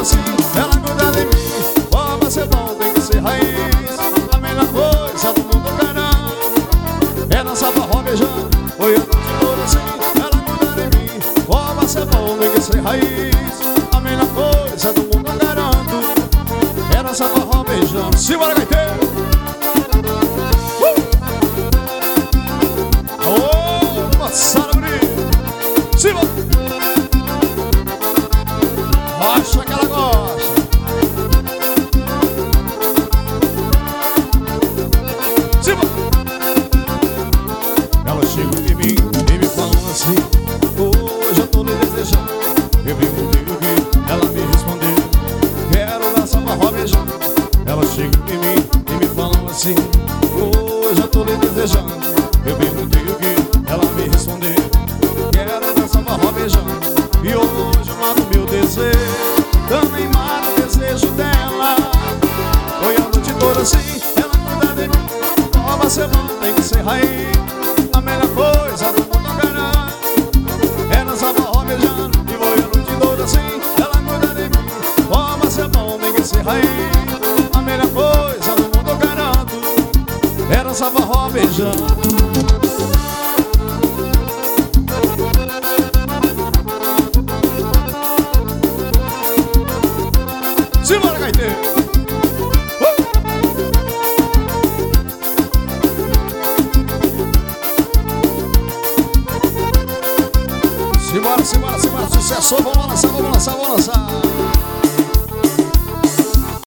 assim, ela cuida de mim. Oh, pra ser bom tem que ser raiz. A melhor coisa do mundo, caramba, é dançar forró beijando. Oi, a noite toda assim, ela cuida de mim. Oh, pra ser bom tem que ser raiz. A melhor coisa do mundo, garanto, é dançar forró beijando. Simbora, gaiteiro! Oh, moçada bonita! Simbora! Rocha que ela gosta. Simbora! Ela chega em mim e me fala assim: hoje eu tô lhe desejando. Eu perguntei o que, ela me respondeu: quero dançar forró beijando. Ela chega em mim e me fala assim: hoje eu tô lhe desejando. Eu perguntei o que, ela me respondeu: quero dançar forró beijando. E hoje eu mato meu desejo, também mato o desejo dela. Foi a noite toda assim, ela cuida de mim. Nova semana tem que ser raiz. A melhor coisa do mundo, caralho, é dançar forró beijando. E foi a noite toda assim, ela cuida de mim. Nova semana tem que ser raiz. A melhor coisa do mundo, garanto, é dançar forró beijando. Simbora, gaiteiro! Simbora, simbora, simbora, sucesso! Vamos lançar, vamos lançar, vamos lançar!